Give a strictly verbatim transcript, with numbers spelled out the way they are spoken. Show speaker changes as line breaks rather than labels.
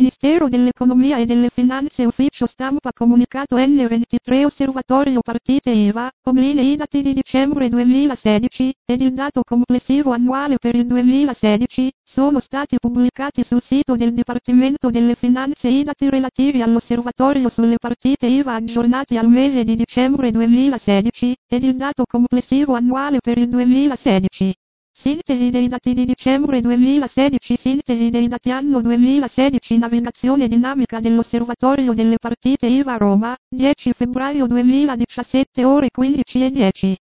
Ministero dell'Economia e delle Finanze Ufficio Stampa Comunicato N ventitré Osservatorio Partite I V A, Omline i dati di dicembre duemilasedici, ed il dato complessivo annuale per il duemilasedici, sono stati pubblicati sul sito del Dipartimento delle Finanze i dati relativi all'osservatorio sulle partite I V A aggiornati al mese di dicembre duemilasedici, ed il dato complessivo annuale per il duemilasedici. Sintesi dei dati di dicembre duemilasedici. Sintesi dei dati anno duemilasedici. Navigazione dinamica dell'osservatorio delle partite I V A Roma, dieci febbraio duemiladiciassette ore quindici e dieci.